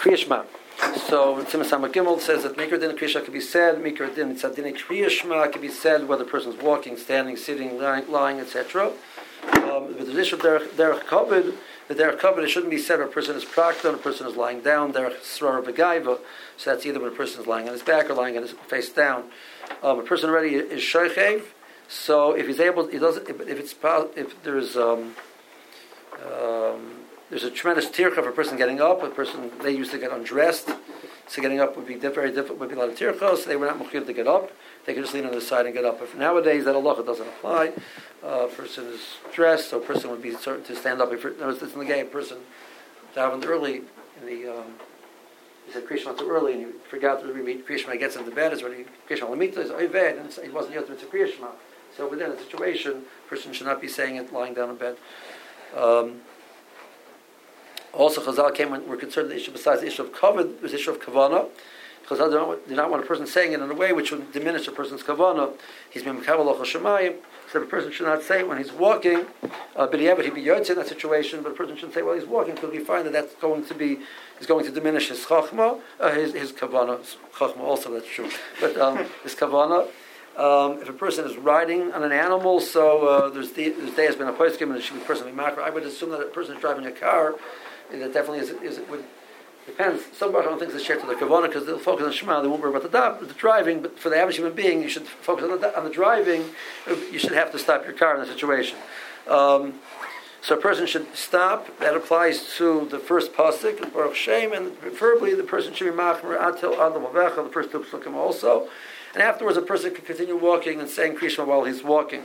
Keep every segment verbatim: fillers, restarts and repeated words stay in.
Kriyashma. So Tzimah Samach Gimel says that Mikra Din Kriyashma can be said, Mikra Din Tzadin Kriyashma can be said whether the person is walking, standing, sitting, lying, lying et cetera. Um, but the issue of Derech Kavod, the Derech Kavod, it shouldn't be said when a person is prakta and a person is lying down, Derech Srar V'Gaiva. So that's either when a person is lying on his back or lying on his face down. Um, a person already is shoichev, so if he's able, he doesn't. If, if it's if there's um, um, there's a tremendous tircha for a person getting up. A person they used to get undressed, so getting up would be very difficult. Would be a lot of tircha. So they were not mukhiv to get up. They could just lean on the side and get up. If nowadays that halacha doesn't apply, uh, a person is dressed, so a person would be certain to stand up. If it was in the game, a person davened early in the. Um, He said Kriyashma too early, and he forgot to read Kriyashma. Gets into bed, is when he Kriyashma Lamita is Oyved, and he wasn't yet to Kriyashma. So within a situation, a person should not be saying it lying down in bed. Um, also, Chazal came when we're concerned the issue besides the issue of kavod, there's the issue of kavana. Chazal do not, do not want a person saying it in a way which would diminish a person's kavana. He's been mekabel lochal shemayim. So the person should not say it when he's walking, uh, but yeah, but he'd be yotze in that situation. But a person shouldn't say while he's walking because we find that that's going to be is going to diminish his chachma, uh, his his kavana, chachma also that's true. But um, his kavana. Um, if a person is riding on an animal, so uh, there's the there's day has been a poskim and it should be a person be makar. I would assume that a person is driving a car, and that definitely is is it would. Depends. Some Baruch thinks it's shared to the kavanah because they'll focus on Shema. They won't worry about the, the driving. But for the average human being, you should focus on the, on the driving. You should have to stop your car in that situation. Um, so a person should stop. That applies to the first pasuk, Baruch Shem, and preferably the person should be machmer atil ad l'mavecha, the first two psukim also. And afterwards, a person can continue walking and saying Kriyashma while he's walking.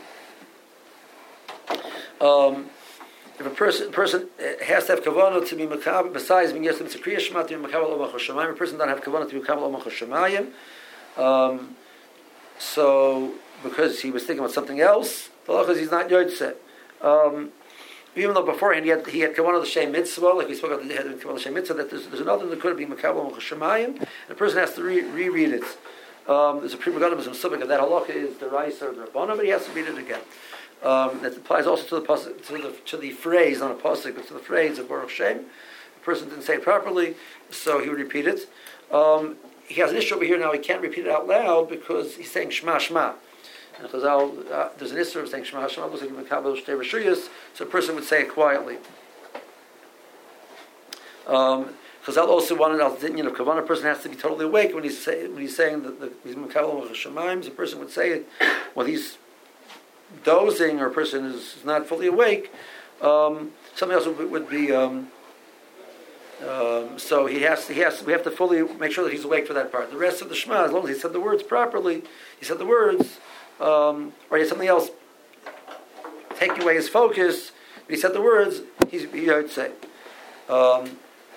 Um, If a person person has to have kavanah to be makabel, besides being yesem to kriyashma to be makabel omach hashemayim, a person doesn't have kavanah to be makabel omach hashemayim. Um, so because he was thinking about something else, the halacha is he's not yotze. Um, even though beforehand he had he had kavanah the shem mitzvah, like we spoke about the head of kavanah the shem mitzvah, that there's, there's another that could be makabel omach hashemayim, and the person has to re- reread it. Um, there's a prima gana some subject of that halacha is the rice or the rabbana, but he has to read it again. Um, that applies also to the pasuk, to the to the phrase, not a pasuk, but to the phrase of Baruch Shem. The person didn't say it properly, so he would repeat it. Um, he has an issue over here now. He can't repeat it out loud because he's saying Shema Shema. And Chazal, uh, there's an issue of saying Shema Shema. Looks like Mekabel Shtei Rishuyos, so a person would say it quietly. Um, Chazal also wanted al dinyan of kavanah. A person has to be totally awake when he's say, when he's saying that the, he's Mekabel Shemayim. The person would say it when he's dozing or a person is not fully awake. Um, something else would, would be um, um, so he has to, he has to, we have to fully make sure that he's awake for that part. The rest of the Shema, as long as he said the words properly, he said the words, um, or he had something else taking away his focus, but he said the words, he's he would say. Um,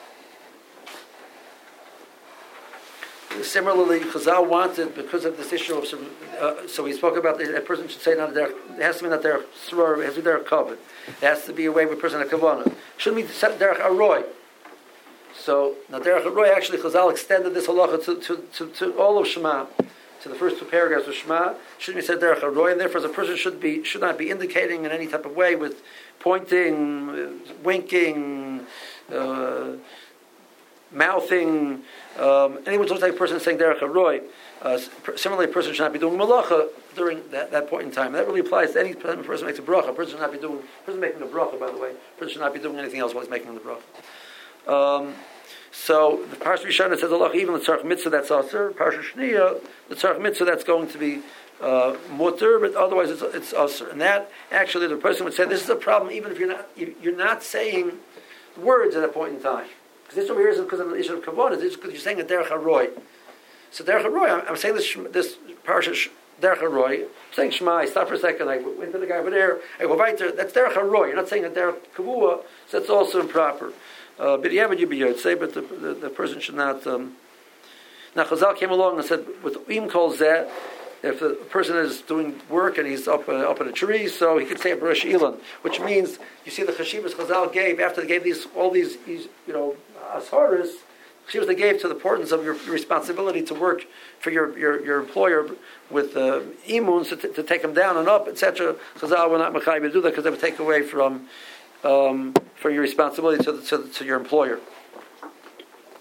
Similarly, Chazal wanted, because of this issue of, uh, so we spoke about that a person should say not there. It has to be not there sror. It has to be there covered. It has to be a way with a person a kavanah. Shouldn't be set derech aroy. So now derech aroy actually Chazal extended this halacha to, to, to, to all of Shema, to the first two paragraphs of Shema. Shouldn't be said derech aroy, and therefore the person should be should not be indicating in any type of way with pointing, uh, winking. Uh, mouthing, um, anyone looks like a person saying derech haroy. Uh, similarly, a person should not be doing malacha during that, that point in time. And that really applies to any time a person makes a bracha. A person should not be doing, a person making a bracha, by the way, a person should not be doing anything else while he's making the bracha. Um, so the Parsha Rishonah says Allah, even the tzarech mitzvah that's aser. Parsha Shniya, the tzarech mitzvah that's going to be uh, mutter, but otherwise it's it's aser. And that actually the person would say this is a problem even if you're not you're not saying words at that point in time. This over here is because of the issue of kavanah. This is because you're saying a derech haroy. So derech haroy, I'm, I'm saying this this parsha derech haroy. I'm saying Shema. I stop for a second. I went to the guy over there. I go right there. That's derech haroy. You're not saying a derech kavua. So that's also improper. Uh, but yeah, but you be yotzei. But the, the the person should not. Um, now Chazal came along and said with im kol zeh, if the person is doing work and he's up uh, up in a tree, so he could say a B'resh Ilan, which means you see the chashivas Chazal gave after they gave these all these, these you know. Asharis, chashivas they gave to the importance of your, your responsibility to work for your, your, your employer with uh, imun, so to, to take them down and up, et cetera. Chazal were not mechayim to do that because they would take away from um, for your responsibility to, the, to, to your employer.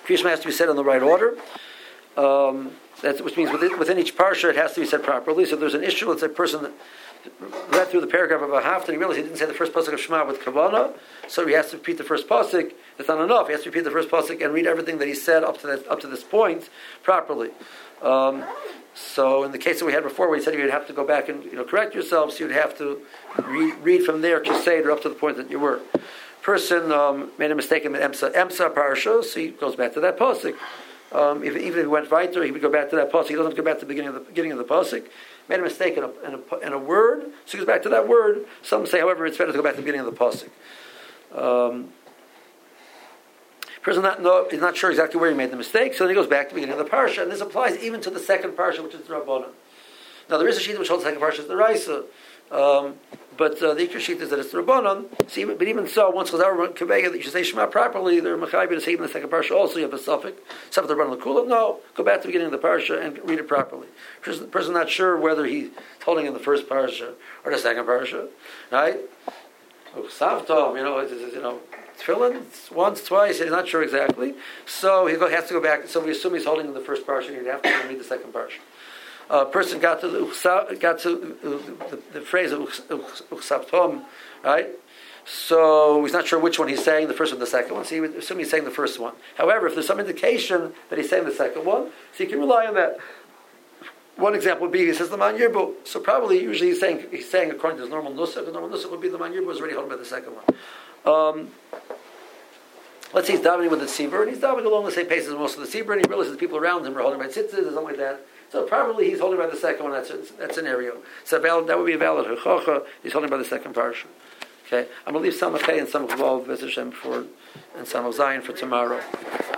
Kriya Shema has to be said in the right order. Um, that's, which means within, within each parsha it has to be said properly. So if there's an issue, let's say a person that read through the paragraph of a half, and he realized he didn't say the first pasuk of Shema with kavanah, so he has to repeat the first pasuk. That's not enough. He has to repeat the first pasuk and read everything that he said up to that, up to this point properly. Um, so in the case that we had before, where he said you would have to go back and you know correct yourselves, so you'd have to read, read from there to say or up to the point that you were. Person um, made a mistake in the Emsa Emsa parsha, so he goes back to that pasuk. Um, if, even if he went weiter, he would go back to that pasuk. He doesn't go back to the beginning of the beginning of the pasuk. Made a mistake in a, in, a, in a word, so he goes back to that word. Some say, however, it's better to go back to the beginning of the pasuk. Um, person not know is not sure exactly where he made the mistake, so then he goes back to the beginning of the parsha, and this applies even to the second parsha, which is the Rabbanan. Now there is a sheet which holds the second parsha is the Raisa, um, but uh, the Ikra sheet is that it's the Rabbanan. See, but even so, once Chazar Kavega that you should say Shema properly, they're Machabi to say even the second parsha also you have a suffix. Some of the Rabbanan Lakula, no, go back to the beginning of the parsha and read it properly. The person not sure whether he's holding in the first parsha or the second parsha, right? Savtom, you know, it's, it's, you know, tefillin once, twice. He's not sure exactly, so he has to go back. So we assume he's holding in the first parsha. He'd have to read the second parsha. A uh, person got to the got to uh, the, the phrase of uchsavtom, right? So he's not sure which one he's saying, the first or the second one. So he would assume he's saying the first one. However, if there's some indication that he's saying the second one, so you can rely on that. One example would be he says the man yirbu. So probably usually he's saying he's saying according to his normal nusach. The normal nusach would be the man yirbu is already holding by the second one. Um, let's say he's davening with the tzibur, and he's davening along the same pace as most of the tzibur, and he realizes the people around him are holding by tzitzis or something like that. So probably he's holding by the second one. That's that scenario. So valid, that would be a valid hachacha. He's holding by the second parsha. Okay, I'm going to leave Samach and Samach Vav V'ez Hashem for and Samach Zayin for tomorrow.